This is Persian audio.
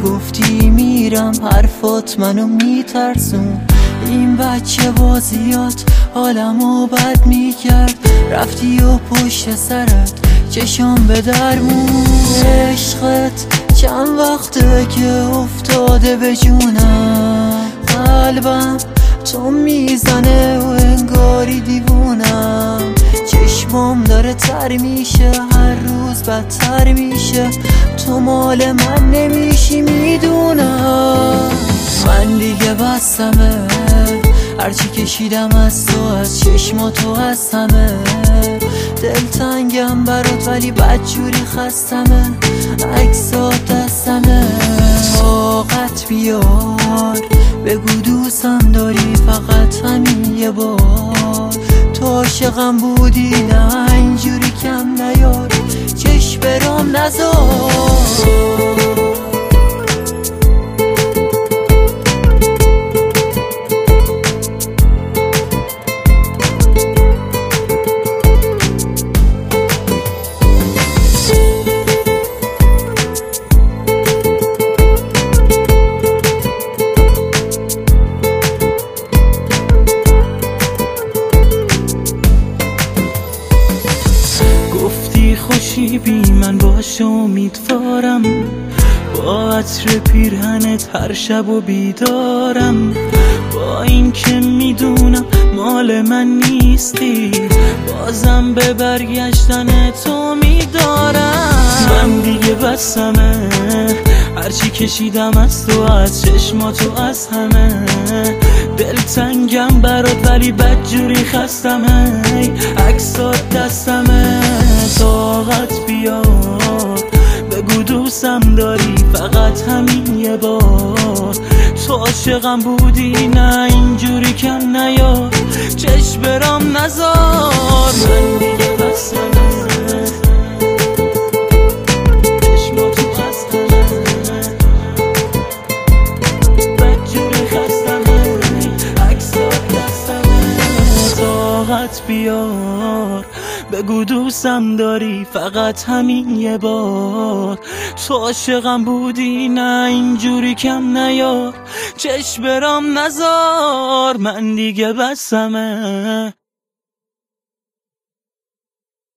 گفتی میرم حرفات منو میترسون. این بچه بازیات حالمو بد میکرد، رفتی و پشت سرت چشم به درمون. عشقت چند وقته که افتاده به جونم، قلبم تو میزنه و انگاری دیوونم. چشمم داره تر میشه، هر روز بدتر میشه، تو مال من نمیشی میدونم. من دیگه بستمه، هرچی کشیدم از تو، از چشماتو هستمه. دلتنگم برات ولی بدجوری خستمه، عکسات دستمه. طاقت بیار بگو دوستم داری، فقط همین یه بار. تو عاشقم بودی نه اینجوری کم نیار، چشم برام نذار. خوشی بی من باش امیدوارم، با عطر پیرهنت هر شب و بیدارم. با این که میدونم مال من نیستی، بازم به برگشتن تو میدارم. من دیگه بسمه، هرچی کشیدم از تو، از چشماتو، از همه. دلتنگم برات ولی بدجوری خستمه، عکسات دستمه. طاقت بیار بگو دوستم داری، فقط همین یه بار. تو عاشقم بودی نه اینجوری کم نیار، چشم برام نذار. من دیگه بسمه، چشماتو بستمه، بدجوری خستمه، عکسات دستمه. طاقت بیار بگو دوستم داری، فقط همین یه بار. تو عاشقم بودی نه اینجوری کم نیار، چشم برام نذار. من دیگه بسمه.